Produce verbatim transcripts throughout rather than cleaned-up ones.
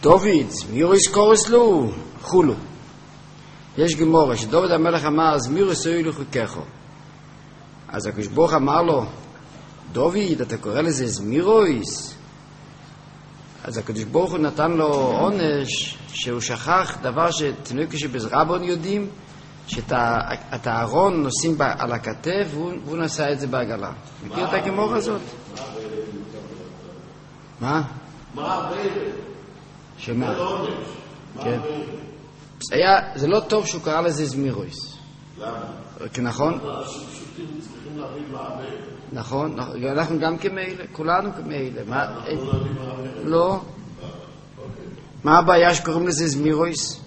דוד, זמירויס קורס לו, חולו. יש גמורה שדוד המלך אמר, זמירויס אוהלו חוקךו. אז הקדוש ברוך אמר לו, דוד, אתה קורא לזה זמירויס? אז הקדוש ברוך הוא נתן לו עונש שהוא שכח דבר שתינוקות שבזרבון יודעים, שאת הארון נושאים על הכתף והוא נשא את זה בעגלה. מכיר את הגמורה הזאת? מה? מה הבאלה? שמה? זה עונש. כן. זה לא טוב שהוא קרא לזה זמירויס. למה? נכון? השופטים צריכים להבין מה הבאלה. נכון, אנחנו גם כמאלה, כולנו כמאלה. אנחנו לא להבין מה הבאלה. לא. מה הבעיה שקוראים לזה זמירויס?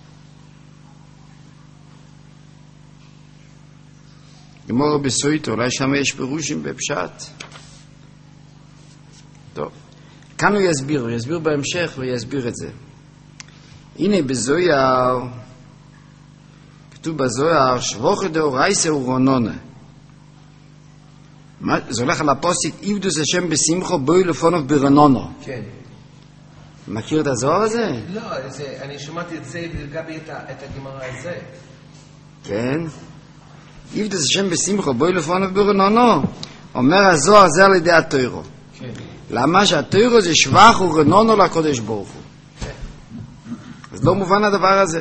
גמורה בסויטו, אולי שם יש פירושים בפשט. טוב. כאן הוא יסביר, הוא יסביר בהמשך ויסביר את זה. הנה בזויר, כתוב בזויר, שבוכי דאורייסה ורונונה. זה הולך על הפוסק, עבדוס השם בשמחו בואי לפונוב ברנונו. כן. מכיר את הזוהר הזה? לא, אני שמעתי את זה ולגבי את הגמרא הזה. כן. עבדוס השם בשמחו בואי לפונוב ברנונו. אומר הזוהר זה על ידי התוירו. כן. למה שהתוירו זה שבח ורנונו לקודש ברוך הוא. אז לא מובן הדבר הזה.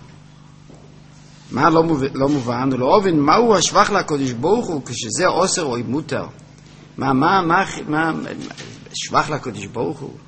מה לא מובן? לא מובן, לא אובן, מהו השבח לקודש ברוך הוא כשזה עושר או מותר? מה, מה, מה, מה, שבח לקודש ברוך הוא?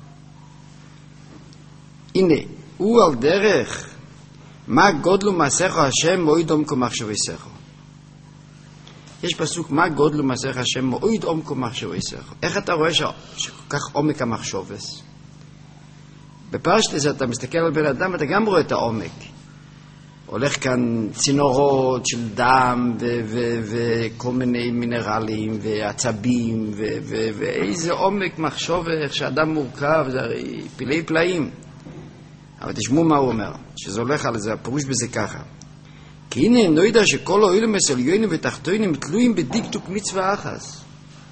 הנה, הוא על דרך, מה גודלו מעשיך השם מועיד עומקו מחשבויסך. יש פסוק, מה גודלו מעשיך השם מועיד עומקו מחשבויסך. איך אתה רואה שכל כך עומק המחשובס? בפרשת אתה מסתכל על בן אדם, אתה גם רואה את העומק. הולך כאן צינורות של דם וכל מיני מינרלים ועצבים ואיזה עומק מחשוב איך שאדם מורכב, זה הרי פילי פלאים. אבל תשמעו מה הוא אומר, שזה הולך על זה, הפירוש בזה ככה. כי הנה אני לא יודע שכל האוילם עליונים ותחתונים תלויים בדקדוק מצווה אחת.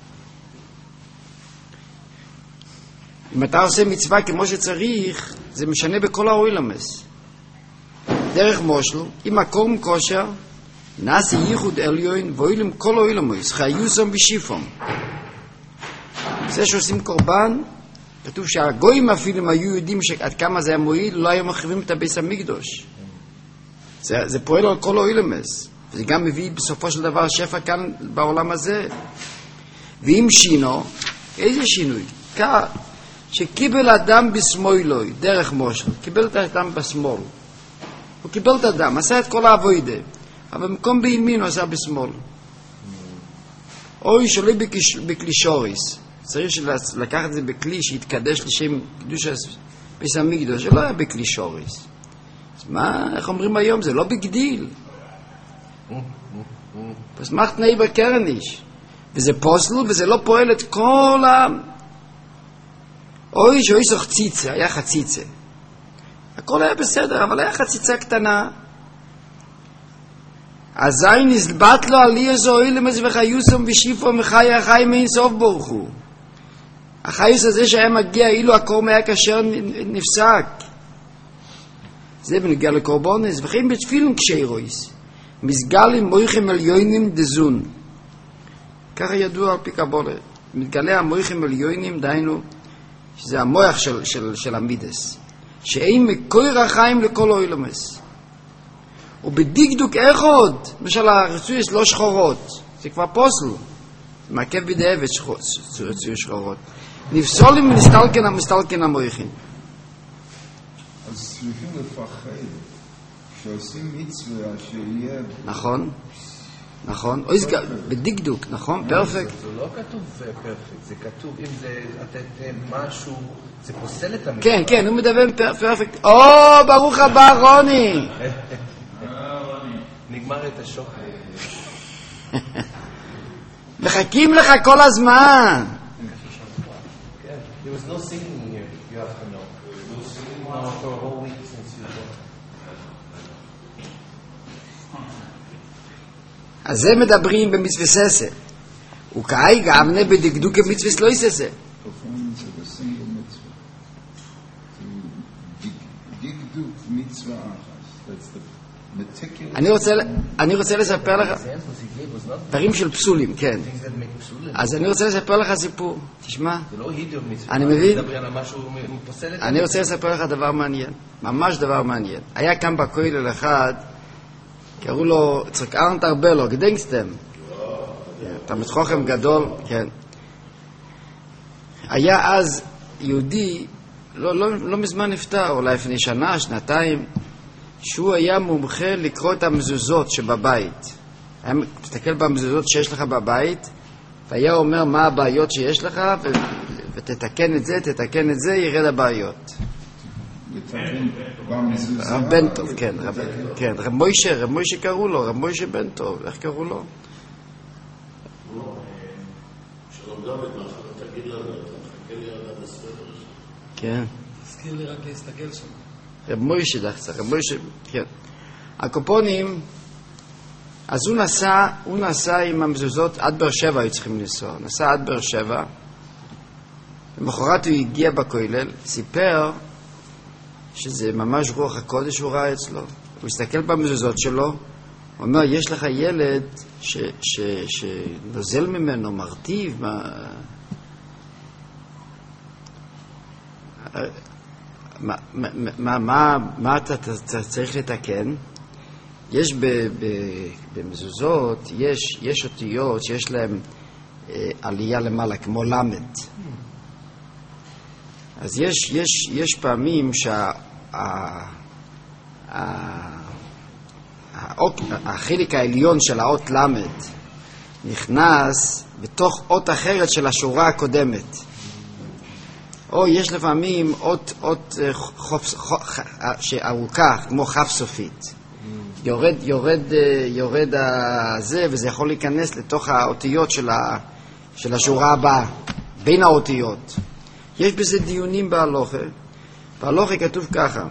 אם אתה עושה מצווה כמו שצריך, זה משנה בכל האוילמס. דרך מושל, אם הקורם כושר, נעשה ייחוד עליון, ואוילם כל האוילמוס, חיוסם ושיפום. זה שעושים קורבן, כתוב שהגויים אפילו היו יודעים שעד כמה זה היה מועיל, לא היו מחריבים את הביס המקדוש. זה, זה פועל על כל האוילמס. וזה גם מביא בסופו של דבר שפע כאן בעולם הזה. ואם שינו, איזה שינוי? כך, שקיבל אדם בשמאלוי, דרך מושל, קיבל את האדם בשמאל. הוא קיבל את האדם, עשה את כל העבודה, אבל במקום בימין הוא עשה בשמאל. אוי שלא בקלישוריס, צריך לקחת את זה בכלי שיתקדש לשם קדוש ביס המקדוש, זה לא היה בקלישוריס. אז מה, איך אומרים היום? זה לא בגדיל. אז מה תנאי בקרניש? וזה פוסלו וזה לא פועל את כל ה... אוי שאוי סוך ציצה, היה חציצה. הכל היה בסדר, אבל היה חציצה קטנה. אזי נסבט לו על איזו אוילמס וחיוסם ושיפו מחי החי מאינסוף ברוך הוא. החיוס הזה שהיה מגיע אילו הקורם היה כאשר נפסק. זה בנגיע לקורבונס, וכן בתפילין כשאירויס. מסגלים מויכים עליונים דזון. ככה ידוע על פי קבולה. מתגלה המויכים עליונים, דיינו, שזה המוח של, של, של המידס. שאין מקוי רחיים לכל אוילמס. ובדקדוק אחד, למשל הרצויס לא שחורות, זה כבר פוסל, זה מעכב בידי עבד רצויס שחורות. נפסולים מסתלקן המסתלקן המויכים. אז צריכים לפחד, כשעושים מצווה שיהיה... נכון, נכון, בדקדוק, נכון, פרפקט. זה לא כתוב פרפקט, זה כתוב אם זה לתת משהו, זה פוסל את המצווה. כן, כן, הוא מדבר פרפקט. או, ברוך הבא רוני. נגמר את השוק. מחכים לך כל הזמן. There was no singing here, you have to know. No singing for a whole week since you were. אז זה מדברים במצווה ססה. וכאי גמנה בדקדוק במצווה לא יססה. בדיוק מצווה אחת. That's the meticulous... אני רוצה, אני רוצה לספר לך דברים של פסולים, כן. אז אני רוצה לספר לך סיפור, תשמע. זה לא הידור מצווה. אני מבין. מדבר על משהו מפוסל. אני רוצה לספר לך דבר מעניין, ממש דבר מעניין. היה כאן בכולל אחד, קראו לו צריך ארנט ארבלו, גדנקסטם. תלמיד חכם גדול, כן. היה אז יהודי, לא, לא, לא מזמן נפטר, אולי לפני שנה, שנתיים, שהוא היה מומחה לקרוא את המזוזות שבבית. היה מסתכל במזוזות שיש לך בבית, והיה אומר מה הבעיות שיש לך, ו- ותתקן את זה, תתקן את זה, ירד הבעיות. רב בן טוב, כן, רב, כן, רב מוישה, רב מוישה קראו לו, רב מוישה בן טוב, איך קראו לו? שלום דוד, תגיד לנו, תחכה לי עד הספר. כן. תזכיר לי רק להסתכל שם. רב מוישה דחצה, רב מוישה, כן. הקופונים, אז הוא נסע, הוא נסע עם המזוזות, עד באר שבע היו צריכים לנסוע, נסע עד באר שבע, למחרת הוא הגיע בכולל, סיפר שזה ממש רוח הקודש הוא ראה אצלו. הוא הסתכל במזוזות שלו, הוא אומר, יש לך ילד ש, ש, שנוזל ממנו, מרטיב, מה... מה, מה, מה, מה אתה, אתה צריך לתקן? יש ב, ב, במזוזות, יש, יש אותיות שיש להם אה, עלייה למעלה, כמו למד. אז יש, יש, יש פעמים שהחלק העליון של האות למד נכנס בתוך אות אחרת של השורה הקודמת. או יש לפעמים אות, אות חופ, חופ, שארוכה, כמו חף סופית. יורד, יורד, יורד הזה, וזה יכול להיכנס לתוך האותיות של, ה, של השורה הבאה, בין האותיות. יש בזה דיונים בהלוכה. בהלוכה כתוב ככה,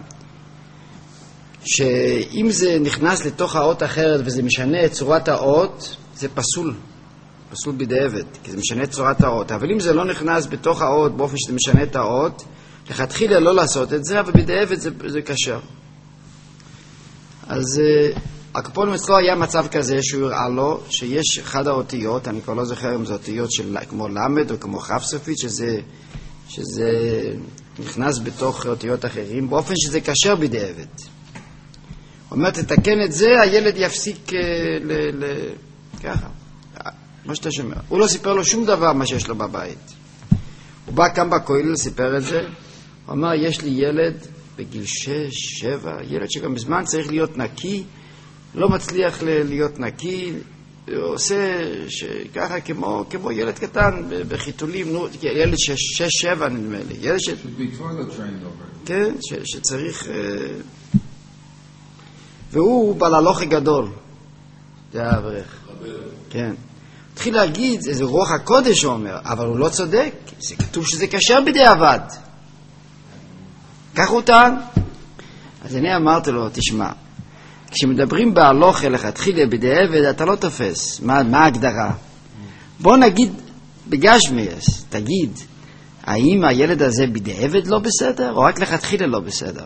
שאם זה נכנס לתוך האות אחרת וזה משנה את צורת האות, זה פסול. פסול בדיעבד, כי זה משנה את צורת האות. אבל אם זה לא נכנס בתוך האות באופן שזה משנה את האות, לכתחילה לא לעשות את זה, אבל בדיעבד זה, זה קשר. אז uh, הקופונים אצלו היה מצב כזה שהוא הראה לו שיש אחד האותיות, אני כבר לא זוכר אם זה אותיות של, כמו למד או כמו חף סופית, שזה, שזה נכנס בתוך אותיות אחרים, באופן שזה קשר בדיעבד. הוא אומר, תתקן את זה, הילד יפסיק uh, ל... ל... ככה. מה שאתה שומע. הוא לא סיפר לו שום דבר מה שיש לו בבית. הוא בא כאן בכולל, סיפר את זה. הוא אמר, יש לי ילד בגיל שש, שבע, ילד שגם בזמן צריך להיות נקי, לא מצליח להיות נקי, הוא עושה ככה כמו, כמו ילד קטן בחיתולים, נו, ילד שש, שש, שבע נדמה לי. ילד ש... כן, ש, שצריך... והוא בעל הלוכה גדול. זה האברך. כן. התחיל להגיד, איזה רוח הקודש הוא אומר, אבל הוא לא צודק, זה כתוב שזה קשר בדיעבד. כך הוא טען. אז אני אמרתי לו, תשמע, כשמדברים בהלוכה לכתחילה בדיעבד, אתה לא תופס. מה, מה ההגדרה? בוא נגיד בגשמיאס, תגיד, האם הילד הזה בדיעבד לא בסדר, או רק לכתחילה לא בסדר?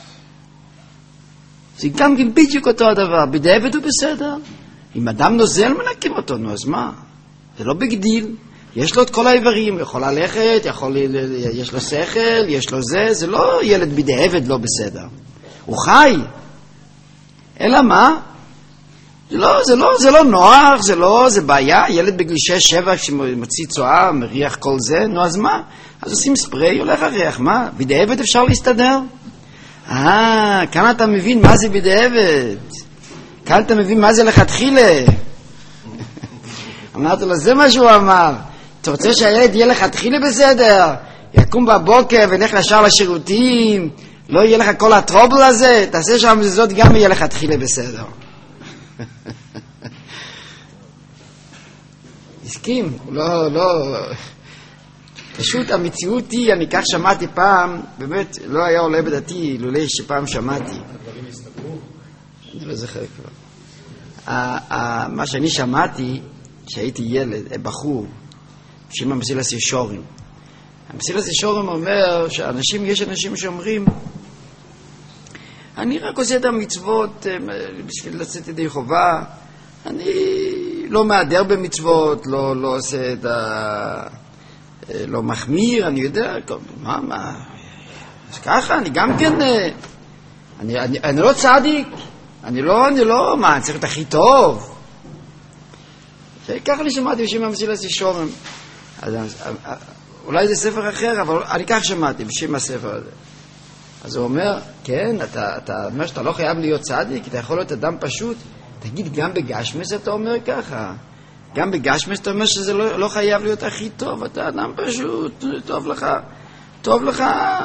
זה גם כן בדיוק אותו הדבר, בדיעבד הוא בסדר. אם אדם נוזל מנקים אותו, נו אז מה? זה לא בגדיל. יש לו את כל האיברים, יכול ללכת, יכול, יש לו שכל, יש לו זה, זה לא ילד בדיעבד לא בסדר. הוא חי. אלא מה? זה לא, זה לא, זה לא נוח, זה לא, זה בעיה. ילד בגיל שש, שבע, כשמוציא צועה, מריח כל זה, נו אז מה? אז עושים ספרי, הולך הריח, מה? בדיעבד אפשר להסתדר? אה, כאן אתה מבין מה זה בדיעבד. כאן אתה מבין מה זה לכתחילה. אמרתי לו, זה מה שהוא אמר. אתה רוצה שהילד יהיה לכתחילה בסדר? יקום בבוקר ולך לשאר לשירותים, לא יהיה לך כל הטרובל הזה, תעשה שם זאת גם יהיה לכתחילה בסדר. הסכים, לא, לא... פשוט המציאות היא, אני כך שמעתי פעם, באמת לא היה עולה בדעתי, לולי שפעם שמעתי. הדברים הסתברו? אני לא זוכר כבר. מה שאני שמעתי, שהייתי ילד, בחור, שם המסילס ישורים. המסילס ישורים אומר שאנשים, יש אנשים שאומרים אני רק עושה את המצוות בשביל לצאת ידי חובה. אני לא מהדר במצוות, לא, לא עושה את ה... לא מחמיר, אני יודע, מה, מה... אז ככה, אני גם כן... אני, אני, אני לא צדיק, אני לא, אני לא... מה, אני צריך את הכי טוב? ככה אני שמעתי בשם המסילת ישורם. אז, אולי זה ספר אחר, אבל אני כך שמעתי בשם הספר הזה. אז הוא אומר, כן, אתה, אתה אומר שאתה לא חייב להיות צדיק, אתה יכול להיות אדם פשוט. תגיד, גם בגשמס אתה אומר ככה? גם בגשמס אתה אומר שזה לא, לא חייב להיות הכי טוב, אתה אדם פשוט, טוב לך, טוב לך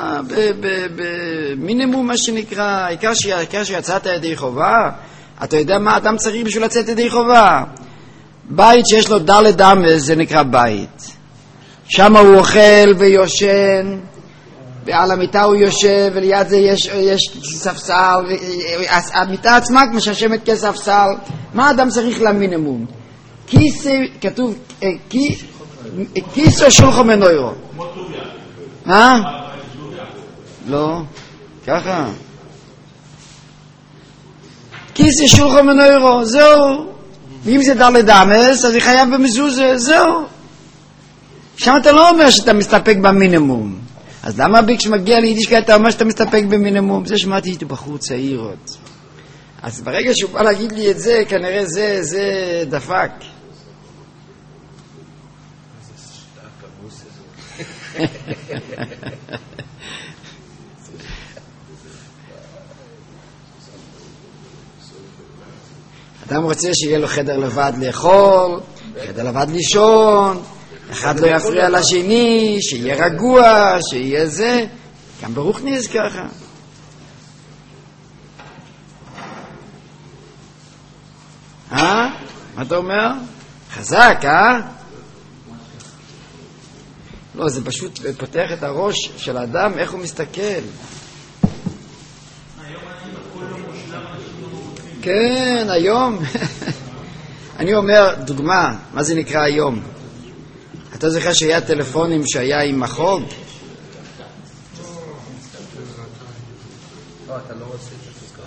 במינימום מה שנקרא, העיקר שיצאת ידי חובה, אתה יודע מה אדם צריך בשביל לצאת ידי חובה? בית שיש לו דלת אמס זה נקרא בית. שם הוא אוכל ויושן, ועל המיטה הוא יושב, וליד זה יש, יש ספסל, המיטה עצמה משמשת כספסל. מה האדם צריך למינימום? כיס, כתוב, כיס או שולחן מנוירו? מה? לא, ככה. כיס או שולחן מנוירו, זהו. ואם זה דלת אמס, אז זה חייב במזוזה, זהו. שם אתה לא אומר שאתה מסתפק במינימום. אז למה בי כשמגיע ליידישקייט אתה אומר שאתה מסתפק במינימום? זה שמעתי איתו בחור צעיר עוד. אז ברגע שהוא בא להגיד לי את זה, כנראה זה, זה דפק. אדם רוצה שיהיה לו חדר לבד לאכול, חדר לבד לישון, אחד לא יפריע לשני, שיהיה רגוע, שיהיה זה. גם ברוחניס ככה. אה? מה אתה אומר? חזק, אה? לא, זה פשוט פותח את הראש של האדם, איך הוא מסתכל. כן, היום. אני אומר, דוגמה, מה זה נקרא היום? אתה זוכר שהיה טלפונים שהיה עם מחוג? לא, אתה לא רוצה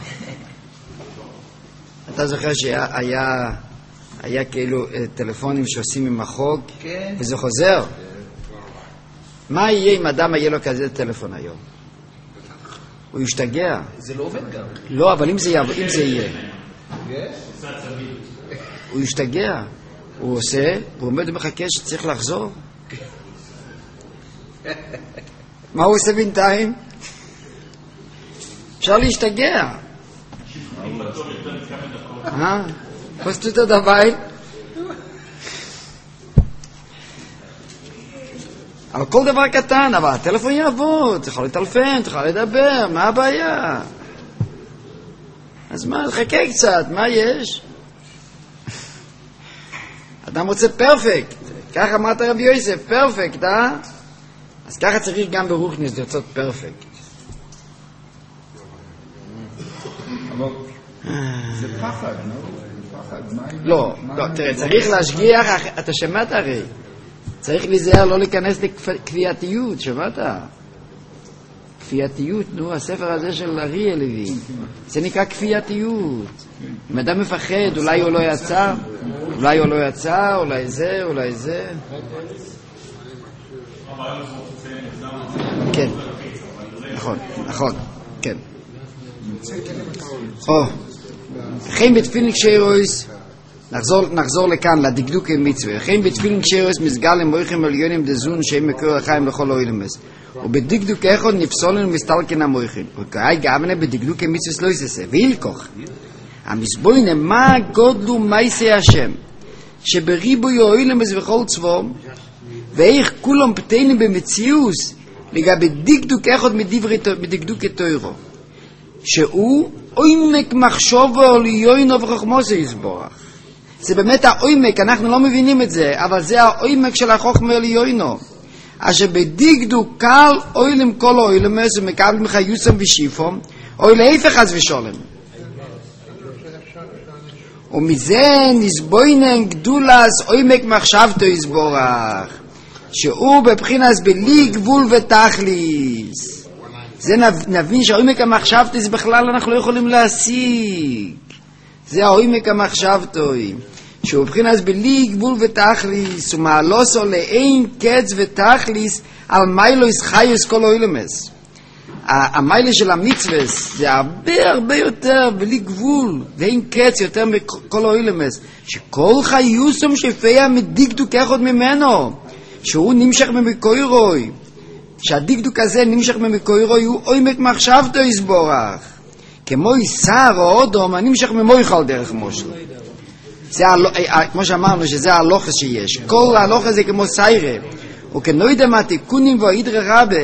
את אתה זוכר שהיה היה כאילו טלפונים שעושים עם מחוג? כן. וזה חוזר? מה יהיה אם אדם יהיה לו כזה טלפון היום? הוא ישתגע. זה לא עובד גם. לא, אבל אם זה יהיה. הוא ישתגע. הוא עושה, הוא עומד ומחכה שצריך לחזור. מה הוא עושה בינתיים? אפשר להשתגע. אה? פסטו את הדווי? אבל כל דבר קטן, אבל הטלפון יעבוד, אתה יכול לטלפן, אתה יכול לדבר, מה הבעיה? אז מה, חכה קצת, מה יש? אדם רוצה פרפקט, ככה אמרת רבי יוסף, פרפקט, אה? אז ככה צריך גם ברוחניס לרצות פרפקט. אבל זה פחד, לא? לא, תראה, צריך להשגיח, אתה שמעת הרי, צריך להיזהר לא להיכנס לכפייתיות, שמעת? כפייתיות, נו, הספר הזה של אריה לוי, זה נקרא כפייתיות. אם אדם מפחד, אולי הוא לא יצא, אולי הוא לא יצא, אולי זה, אולי זה. כן, נכון, נכון, כן. או, חיים בתפילין קשיירויס, נחזור לכאן, לדקדוק עם מצווה. חיים בתפילין קשיירויס מסגל למויכים עליונים דזון שהם מקור החיים לכל אוילמס. ובדקדוק אחד נפסולן ומסתלקן המויכים. וכאי גאבנה בדקדוק עם מצווה לא יססה. וילכוך. המסבוינה מה גודלו מייסי השם, שבריבוי אוילמס וכל צבו, ואיך כולם פתינים במציאוס, לגבי דקדוק אחד מדקדוק התוירו. שהוא עומק מחשובו ליוינו וחוכמוסו יסבורך. זה באמת העומק, אנחנו לא מבינים את זה, אבל זה העומק של החוכמה ליוינו. אשר בדקדוק קל אוילם כל אוילמס ומקבל מחיוסם ושיפום, או להפך אז ושולם. ומזה נסבוינן גדולס עומק מחשבתו יסבורך, שהוא בבחינס בלי גבול ותכליס. זה נבין שהעומק המחשבתו זה בכלל אנחנו לא יכולים להשיג. זה העומק המחשבתו, שהוא מבחינת בלי גבול ותכליס, ומעלוסו לאין קץ ותכליס על מיילוס חיוס כל אילומס. המיילה של המצווה זה הרבה הרבה יותר בלי גבול ואין קץ יותר מכל אילומס, שכל חיוסום שפיה מדיקדוק אחד ממנו, שהוא נמשך ממקוירוי, שהדיקדוק הזה נמשך ממקוירוי הוא עומק מחשבתו יסבורך, כמו שר או אודום הנמשך ממויכל דרך מושל. זה כמו שאמרנו שזה ההלוכס שיש, כל ההלוכס זה כמו סיירה, וכנוידה מהתיקונים והאידרה רבה.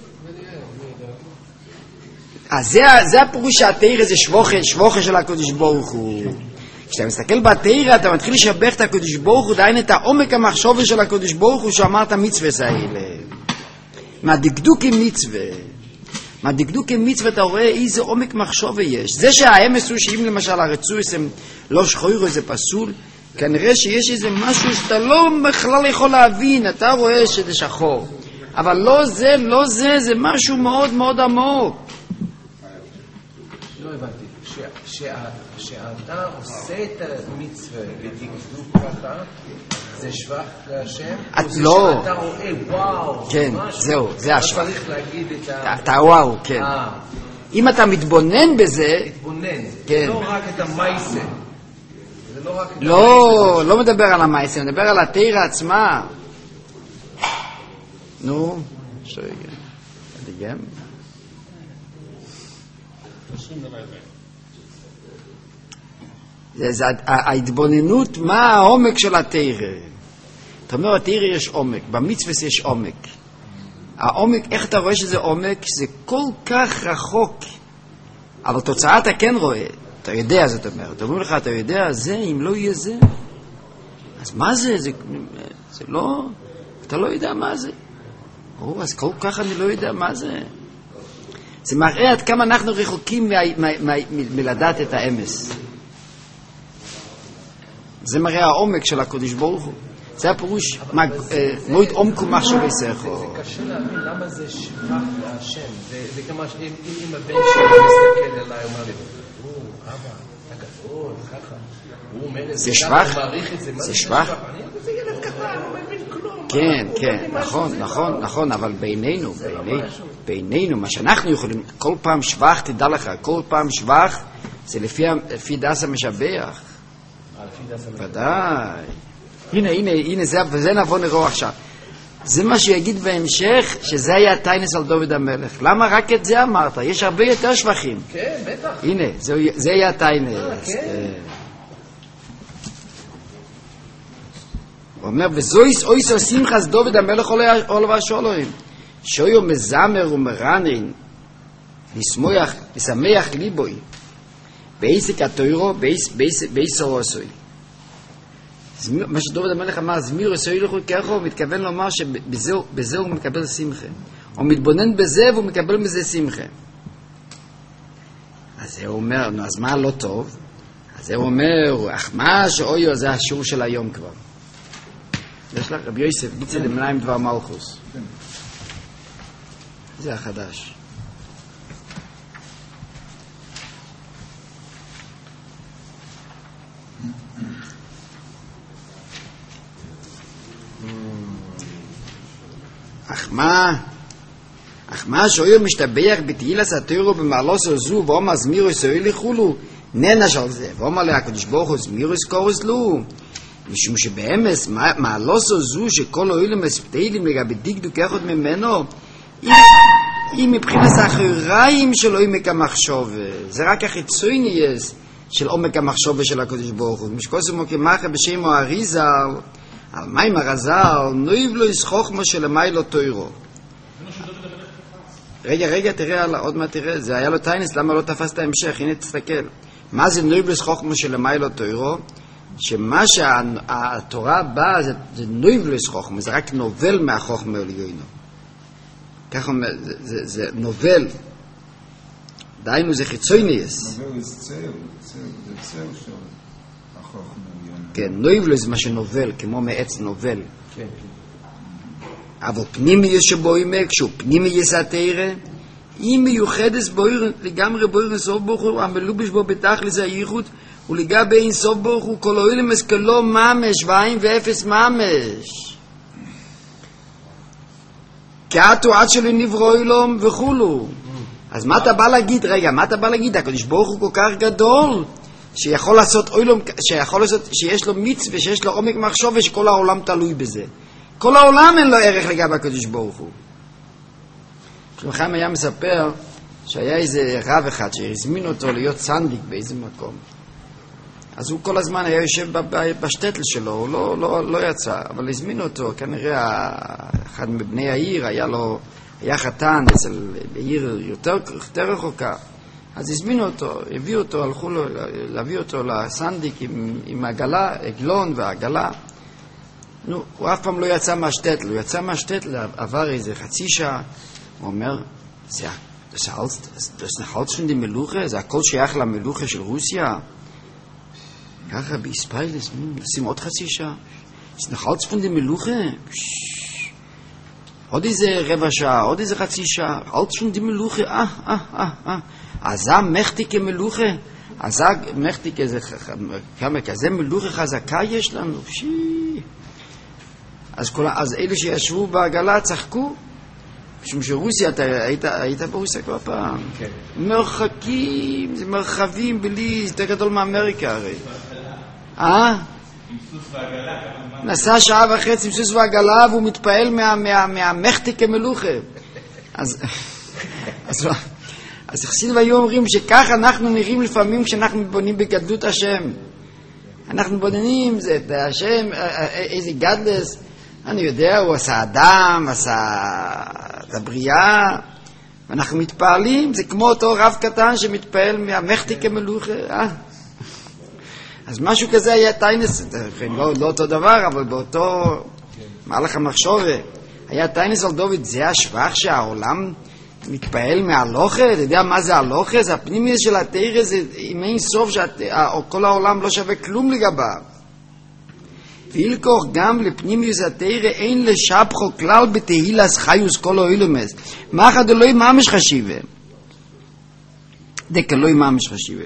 אז זה, זה הפירוש שהתאיר זה שבוכה, שבוכה של הקדוש ברוך הוא. כשאתה מסתכל בתאיר אתה מתחיל לשבח את הקדוש ברוך הוא, דיין את העומק המחשוב של הקדוש ברוך הוא שאמר את המצווה האלה. מהדקדוק עם מצווה. מהדקדוק עם מצווה אתה רואה איזה עומק מחשוב יש. זה שהאמס הוא שאם למשל הרצויס הם לא שחוירו איזה פסול, כנראה שיש איזה משהו שאתה לא בכלל יכול להבין, אתה רואה שזה שחור. אבל לא זה, לא זה, זה משהו מאוד מאוד עמוק. לא הבנתי, כשאתה עושה את המצווה בדקדוק ככה, זה שבח להשם? לא. או שאתה רואה וואו, כן, זהו, זה השבח. אתה צריך להגיד את ה... אתה וואו, כן. אם אתה מתבונן בזה... מתבונן, כן. לא רק את המייסה. זה לא רק את המייסה. לא, לא מדבר על המייסה, מדבר על התאירה עצמה. נו, שרגע. אדיגם. זה ההתבוננות, מה העומק של התאירה. אתה אומר, התאירה יש עומק, במצווה יש עומק. העומק, איך אתה רואה שזה עומק? זה כל כך רחוק. אבל תוצאה אתה כן רואה. אתה יודע, זאת אומרת. אתה אומר לך, אתה יודע, זה, אם לא יהיה זה. אז מה זה? זה, זה לא... אתה לא יודע מה זה. או, אז כל כך אני לא יודע מה זה. זה מראה עד כמה אנחנו רחוקים מלדעת את האמס. זה מראה העומק של הקדוש ברוך הוא. זה הפירוש, מועד עומקו מחשב יסכו. זה קשה להבין למה זה שבח להשם. זה כמה שאם הבן שלי מסתכל אליי, אומר לי, או, אבא, אתה גדול, ככה. הוא אומר, זה שבח? זה שבח? זה ילד קטן, הוא מבין כלום. כן, כן, נכון, נכון, נכון, אבל בינינו, בינינו, מה שאנחנו יכולים, כל פעם שבח, תדע לך, כל פעם שבח, זה לפי דס המשבח. ודאי. הנה, הנה, הנה, זה, וזה נבוא נראה עכשיו. זה מה שיגיד בהמשך, שזה היה טיינס על דוד המלך. למה רק את זה אמרת? יש הרבה יותר שבחים. כן, בטח. הנה, זה, זה היה טיינס. כן. הוא אומר, וזויס אויס או שמחס דוד המלך עולה והשולוים. שויו מזמר ומרנין, לשמוח, לשמח ליבוי, בעסק התוירו, בעשר עושוי. מה שדוד המלך אמר, זמיר עשוי לכו ככה, הוא מתכוון לומר שבזה הוא מקבל שמחה. הוא מתבונן בזה והוא מקבל מזה שמחה. אז הוא אומר, נו, אז מה לא טוב? אז הוא אומר, אך מה שאויו זה השיעור של היום כבר. יש לך רבי יוסף, גיצי למניים דבר מלכוס. זה החדש. אך מה? אך מה שאויו משתבח בתהילת התורה במעלו זו ואומר זמירו ישראל לחולו ננש על זה ואומר לה הקדוש ברוך הוא זמירו סקורס לו משום שבאמס מעלו זו שכל אוהלם הספתילים לגבי דקדוק אחד ממנו היא מבחינת האחריים של עומק המחשוב. זה רק החיצוני של עומק המחשוב של הקדוש ברוך הוא. משקוסמו כמחה בשם האריזל על מים הרזל נויב לו ישחוכמו של המיילו תוירו. רגע, רגע, תראה, עוד מה תראה, זה היה לו טיינס, למה לא תפס את ההמשך? הנה תסתכל. מה זה נויב לו ישחוכמו של המיילו תוירו? שמה שהתורה באה זה, זה נויב לו ישחוכמו, זה רק נובל מהחוכמה עליונו. ככה זה, זה, זה נובל. דיינו זה חיצוניס. נובל זה צל, צל, זה צל של החוכמה עליונו. כן, נויב זה מה שנובל, כמו מעץ נובל. כן. אבל פנימי יש שבו עמק, שהוא פנימי יש התאירה, אם מיוחדת בויר, לגמרי בויר אינסוף ברוך הוא, המלובש בו בתכלס הייחוד, ולגבי אינסוף ברוך הוא, כל העולם כלו ממש, ואין ואפס ממש. כעתו עד שלא נברוא אילום וכולו. אז מה אתה בא להגיד, רגע, מה אתה בא להגיד? הקדוש ברוך הוא כל כך גדול, שיכול לעשות אילום, שיכול לעשות, שיש לו מצווה, שיש לו עומק מחשוב, ושכל העולם תלוי בזה. כל העולם אין לו ערך לגבי הקדוש ברוך הוא. שלוחם היה מספר שהיה איזה רב אחד שהזמין אותו להיות צנדיק באיזה מקום. אז הוא כל הזמן היה יושב בשטטל שלו, הוא לא, לא, לא יצא, אבל הזמין אותו, כנראה אחד מבני העיר, היה לו, היה חתן אצל, בעיר יותר, יותר רחוקה. אז הזמינו אותו, הביאו אותו, הלכו לו, להביא אותו לסנדיק עם, עם עגלה, עגלון והעגלה. נו, הוא אף פעם לא יצא מהשטטל, הוא יצא מהשטטל, עבר איזה חצי שעה, הוא אומר, זה, זה, זה, זה החלץ של די מלוכה, זה הכל שייך למלוכה של רוסיה. ככה ביספיילס, נשים עוד חצי שעה. זה החלץ של די מלוכה. עוד איזה רבע שעה, עוד איזה חצי שעה. החלץ של די מלוכה, אה, אה, אה, אה. אז זה מחתיקה מלוכה. אז זה מחתיקה, כמה כזה מלוכה חזקה יש לנו. שי. אז, כל, אז אלה שישבו בעגלה צחקו. משום שרוסיה, אתה היית, היית ברוסיה כבר פעם. כן. מרחקים, זה מרחבים בלי, זה יותר גדול מאמריקה הרי. אה? עם סוס ועגלה. נסע שעה וחצי עם סוס ועגלה, והוא מתפעל מה, מה, מהמחתיק כמלוכה. אז, אז, אז חסידים היו אומרים שכך אנחנו נראים לפעמים כשאנחנו בונים בגדלות השם. אנחנו בונים, זה השם, איזה גדלס, אני יודע, הוא עשה אדם, עשה את הבריאה, ואנחנו מתפעלים, זה כמו אותו רב קטן שמתפעל מהמחתיק כמלוכה, אה? אז משהו כזה היה טיינס, לא, לא אותו דבר, אבל באותו מהלך המחשוב, היה טיינס על דוד, זה השבח שהעולם מתפעל מהלוכה, אתה יודע מה זה הלוכה? זה הפנימיות של התאיר, זה עם אין סוף שכל העולם לא שווה כלום לגביו. וילכוך גם לפנימיוס התאירה אין לשבחו כלל בתהילס חיוס כל האילומס. מה אחד אלוהי ממש חשיבה? דק אלוהי ממש חשיבה.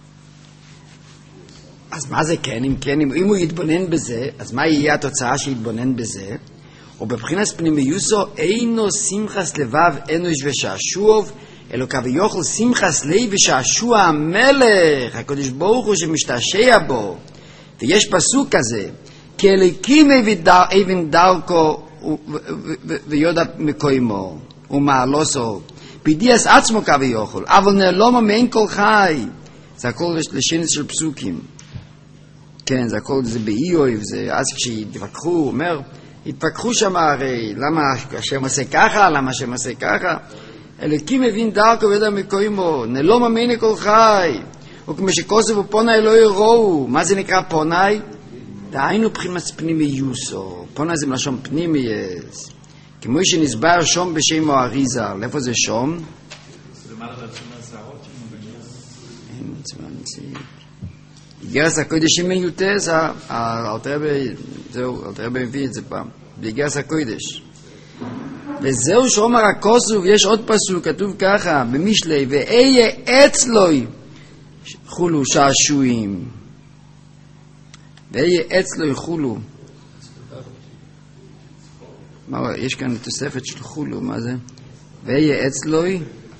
אז מה זה כן? אם כן, אם הוא יתבונן בזה, אז מה יהיה התוצאה שיתבונן בזה? או בבחינס פנימיוסו אינו שמחס לבב אנוש ושעשוב, אלו כביוכל שמחס לב ושעשוע המלך, הקדוש ברוך הוא שמשתעשע בו. ויש פסוק כזה, כי אליקים אבן דרכו ויודע מקוימו ומעלוסו בידיעס עצמו כביוכל, אבל נעלומו מאין כל חי. זה הכל לשנס של פסוקים. כן, זה הכל, זה באיוב, זה אז כשהתווכחו, הוא אומר, התווכחו שם הרי, למה השם עושה ככה, למה השם עושה ככה? אליקים אבן דרכו ויודע מקוימו, נעלומו מאין כל חי. וכמו שכוסף ופונאי לא יראו. מה זה נקרא פונאי? דהיינו בחינת פנימיוסו. פונאי זה מלשון פנימייס. כמו שנסבר שום בשם או אריזה. איפה זה שום? זה מה לדעת שמזהות אין צמנצי. איגרס הקודש עם מיוטס, זהו, אלתרבה מביא את זה פעם. באיגרס הקודש. וזהו שאומר הכוסוף, יש עוד פסוק, כתוב ככה, במשלי, ואיה אצלוי חולו שעשועים. ואיה אצלוי חולו. מה, יש כאן תוספת של חולו, מה זה? ואיה אצלוי.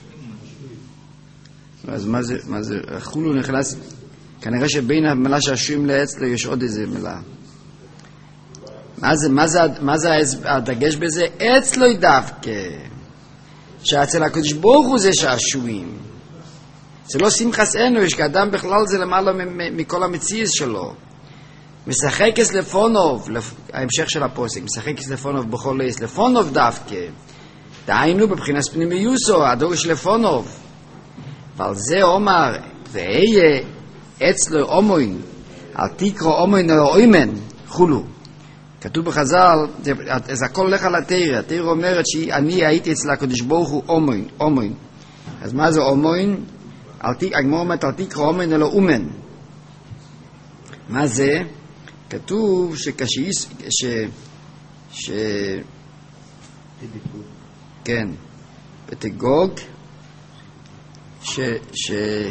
אז מה זה, מה זה? חולו נכנס, כנראה שבין המילה שעשועים לאצלוי יש עוד איזה מילה. מה זה, מה זה, מה זה הדגש בזה? אצלוי דווקא. שאצל הקדוש ברוך הוא זה שעשועים. זה לא שמחס אנוש, כי אדם בכלל זה למעלה מכל המציאות שלו. משחקס לפונוב, ההמשך של הפוסק, משחקס לפונוב בכל עץ, לפונוב דווקא. דהיינו בבחינת פנימיוסו, הדורש לפונוב. ועל זה אומר, ואהיה אצלו אומוין, אל תקרא אומוין או אומן, חולו. כתוב בחז"ל, זה, זה הכל הולך על התורה. התורה אומרת שאני הייתי אצל הקדוש ברוך הוא אומוין, אומוין. אז מה זה אומוין? הגמרא אומרת, אל תקרא אומן אלא אומן. מה זה? כתוב שכשיש, ש... ש... כן, בתגוג, ש... ש...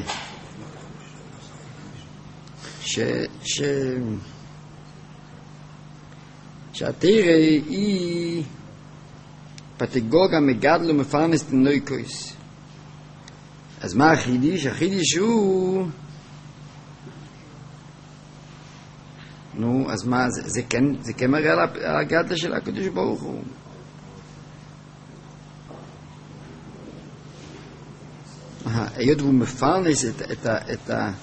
ש... ש... שהתירה היא פטגוגה מגדל ומפרנס תנויקויס. אז מה החידיש? החידיש הוא... נו, אז מה, זה, זה כן, זה כן מראה על הגדלה של הקדוש ברוך הוא. היות והוא מפרנס את, את, ה, את ה...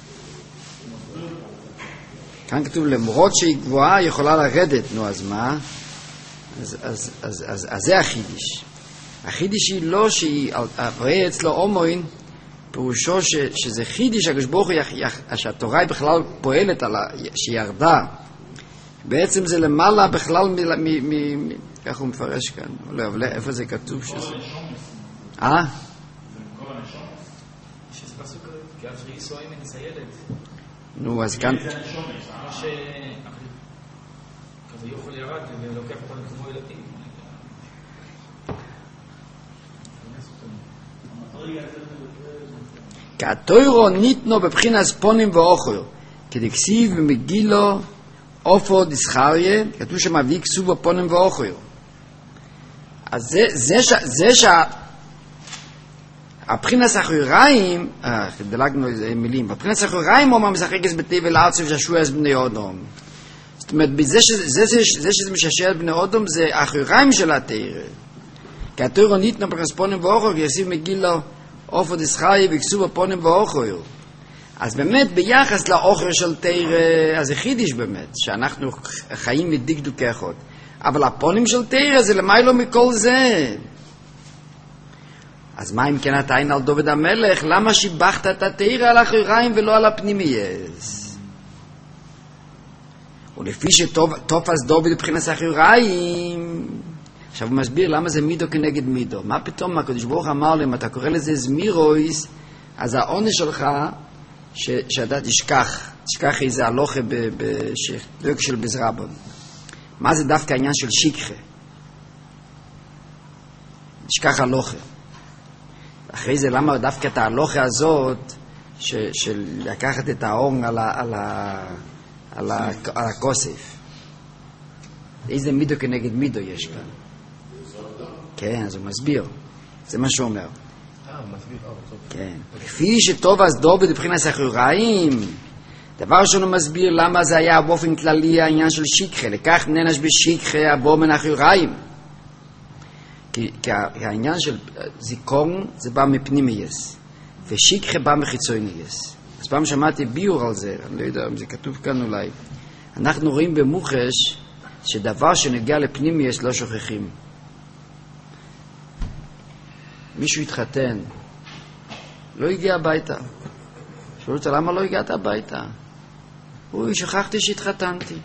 כאן כתוב למרות שהיא גבוהה יכולה לרדת, נו אז מה? אז, אז, אז, אז, אז זה החידיש. החידיש היא לא שהיא, הרי אצלו אומוין, פירושו ש, שזה חידיש, הקדוש ברוך הוא, שהתורה היא בכלל פועלת על ה... שהיא ירדה. בעצם זה למעלה בכלל מ... מ, מ, מ כך הוא מפרש כאן. לא, אבל איפה זה כתוב שזה? אה? שזה פסוק כי אף שישראל מנס הילד. נו, אז כאן... כמו ש... כזה יוכל ירד ולוקח אותנו כמו ילדים. כתוירו ניתנו בבחינת פונים ואוכר, כדכסיב במגילו אופו דסחריה, כתוב שמביא כסוב בפונים ואוכר. אז זה, זה, ש, זה שה... הבחינת אחוריים, אה, דלגנו איזה מילים, הבחינת אחוריים אומר משחקת בטבע לארץ וששוע בני אודום. זאת אומרת, בזה שזה, זה, זה, זה שזה מששע את בני אודום זה אחוריים של התאיר. כתוירו ניתנו בבחינת פונים ואוכר, כדכסיב במגילו אופו דסחריה וכסוב בפונים ואוכר. אז באמת ביחס לאוכר של תאיר, אז זה חידיש באמת, שאנחנו חיים מדקדוק אחד. אבל הפונים של תאיר זה למיילו מכל זה. אז מה אם כן אתה עין על דוד המלך? למה שיבחת את התאיר על האחוריים ולא על הפנימייס? ולפי שתופס דוד מבחינת האחוריים, עכשיו הוא מסביר למה זה מידו כנגד מידו. מה פתאום הקדוש ברוך אמר לי, אם אתה קורא לזה זמירויס, אז העונש שלך ש, שאתה תשכח, תשכח איזה הלוכה בשלוק של בזרבון. מה זה דווקא העניין של שיקחה? תשכח הלוכה. אחרי זה למה דווקא את ההלוכה הזאת ש, של לקחת את האורן על, ה, על, ה, על, ה, על הכוסף? איזה מידו כנגד מידו יש כאן? כן, אז הוא מסביר. זה מה שהוא אומר. כן. כפי שטוב אז דוד מבחינת האחוריים, דבר שלנו מסביר למה זה היה באופן כללי העניין של שיקחה, לקח ננש בשיקחה הבוא מן האחוריים. כי, כי העניין של זיכרון זה בא מפנימייס, ושיקחה בא מחיצונייס. אז פעם שמעתי ביור על זה, אני לא יודע אם זה כתוב כאן אולי. אנחנו רואים במוחש שדבר שנגיע לפנימייס לא שוכחים. מישהו התחתן, לא הגיע הביתה. שאלו אותה, למה לא הגעת הביתה? אוי, שכחתי שהתחתנתי.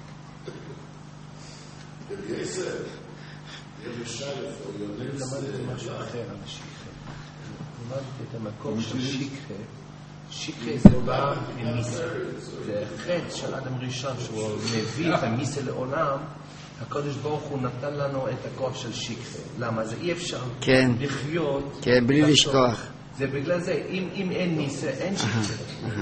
למדתי משהו אחר על שיקחה. למדתי את המקום של שיקחה. שיקחה זה בא ממיסה. זה חטא של אדם ראשון, שהוא מביא את המיסה לעולם. הקדוש ברוך הוא נתן לנו את הכוח של שיקחה. למה? זה אי אפשר כן. לחיות. כן, בלי לשכוח. זה בגלל זה, אם, אם אין מיסה, אין שיקחה.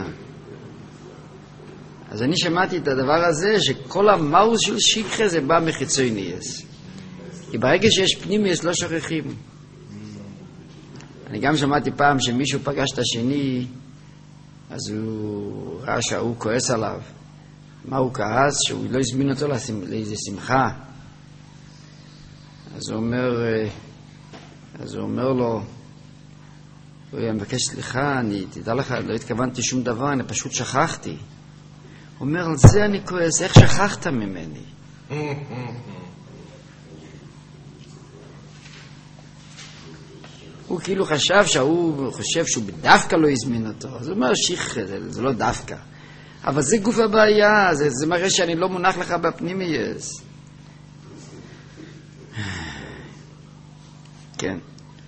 אז אני שמעתי את הדבר הזה, שכל המאוס של שיקחה זה בא מחיצונייס. כי ברגע שיש פנימייס לא שוכחים. אני גם שמעתי פעם שמישהו פגש את השני, אז הוא ראה שהוא כועס עליו. מה הוא כעס? שהוא לא הזמין אותו לאיזה שמחה. אז הוא אומר, אז הוא אומר לו, אני מבקש סליחה, אני, תדע לך, לא התכוונתי שום דבר, אני פשוט שכחתי. הוא אומר, על זה אני כועס, איך שכחת ממני? הוא כאילו חשב שהוא חושב שהוא דווקא לא הזמין אותו. אז הוא אומר, שיח, זה, זה לא דווקא. אבל זה גוף הבעיה, זה, זה מראה שאני לא מונח לך בפנימייס. כן.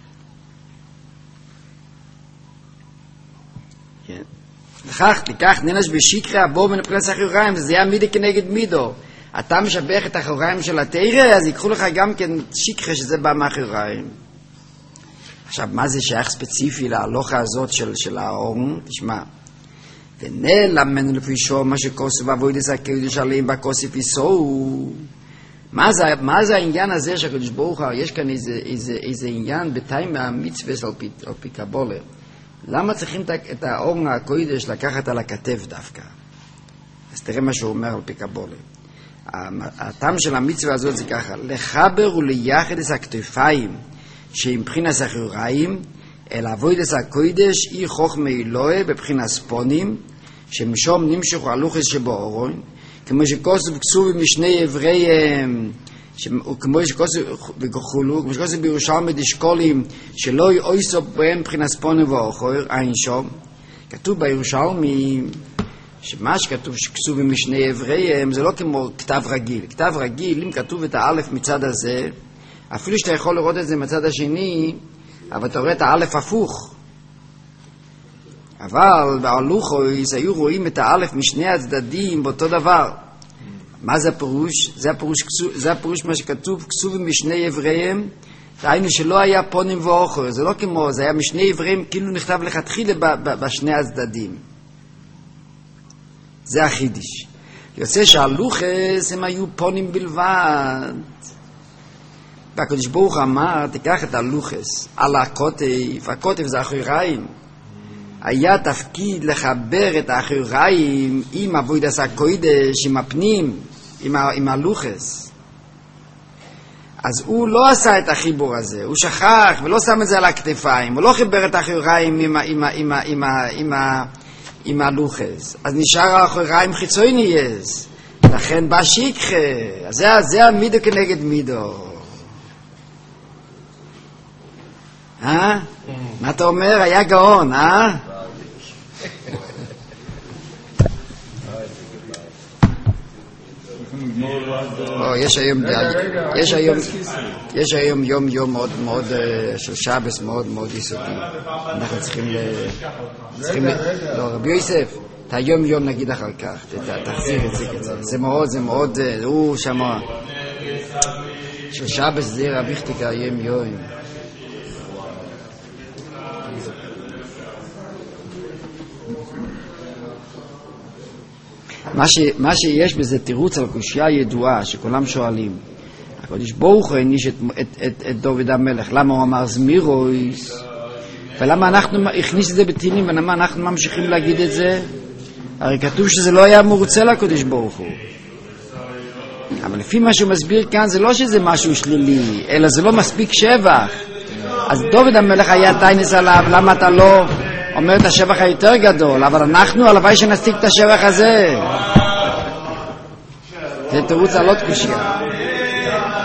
כן. לכך, תיקח ננש בשיקרה, בוא מנפרס אחוריים, זה היה מידי כנגד מידו. אתה משבח את האחוריים של התאירה, אז ייקחו לך גם כן שיקרה שזה בא מאחוריים. עכשיו, מה זה שייך ספציפי להלוכה הזאת של, של האורן? תשמע, ונעלם לפי שום מה שכוסף אבוידס הקדוש עליהם בכוסף יסעו. מה זה, מה זה העניין הזה שהקדוש ברוך הוא, יש כאן איזה, איזה, איזה עניין בתיים מהמצווה על פי, על פי קבולה. למה צריכים את האורן הקודש לקחת על הכתף דווקא? אז תראה מה שהוא אומר על פי קבולה. הטעם של המצווה הזאת זה ככה, לחבר ולייחד את הכתפיים שמבחינת אחוריים אל אבוידס הקודש אי חוכמה אלוהי בבחינת ספונים שמשום נמשכו הלוחס שבאורון כמו שכוסף כסוב משני עבריהם כמו שכוסף וכחולו כמו שכוסף בירושלמי דשקולים שלא יאויסו בהם מבחינת ספונים ואוכר אין שום כתוב בירושלמי שמה שכתוב שכסוב משני עבריהם זה לא כמו כתב רגיל כתב רגיל אם כתוב את האלף מצד הזה אפילו שאתה יכול לראות את זה מצד השני אבל אתה רואה את האלף הפוך אבל בהלוכויס היו רואים את האלף משני הצדדים באותו דבר מה זה הפירוש? זה הפירוש, זה הפירוש מה שכתוב כסובים משני עבריהם ראינו שלא היה פונים ואוכר זה לא כמו זה היה משני עבריהם כאילו נכתב לכתחילה בשני הצדדים זה החידיש יוצא שהלוכס הם היו פונים בלבד והקדוש ברוך אמר תיקח את הלוחס על הקוטף הקוטף זה אחוריים היה תפקיד לחבר את האחוריים עם אבוידס הקודש עם הפנים עם, ה- עם הלוחס אז הוא לא עשה את החיבור הזה הוא שכח ולא שם את זה על הכתפיים הוא לא חיבר את האחוריים עם, ה- עם, ה- עם, ה- עם, ה- עם, ה- עם הלוחס אז נשאר האחוריים חיצוניים לכן בא שיקחה אז זה, זה המידו כנגד מידו אה? מה אתה אומר? היה גאון, אה? יש היום יש היום יש היום יום יום מאוד מאוד של שבס מאוד מאוד יסודי אנחנו צריכים צריכים לא רבי יוסף את היום יום נגיד אחר כך תחזיר את זה זה מאוד זה מאוד הוא שמה של שבס זה רבי חתיקה יום יום מה, ש, מה שיש בזה תירוץ על קושיה ידועה שכולם שואלים הקדוש ברוך הוא העניש את, את, את, את דוד המלך למה הוא אמר זמירויס ולמה אנחנו הכניס את זה בתהילים ולמה אנחנו ממשיכים להגיד את זה הרי כתוב שזה לא היה מרוצה לקדוש ברוך הוא אבל לפי מה שהוא מסביר כאן זה לא שזה משהו שלילי אלא זה לא מספיק שבח אז דוד המלך היה טיינס עליו למה אתה לא אומר את השבח היותר גדול אבל אנחנו הלוואי שנשיג את השבח הזה זה תירוץ על עוד קושיה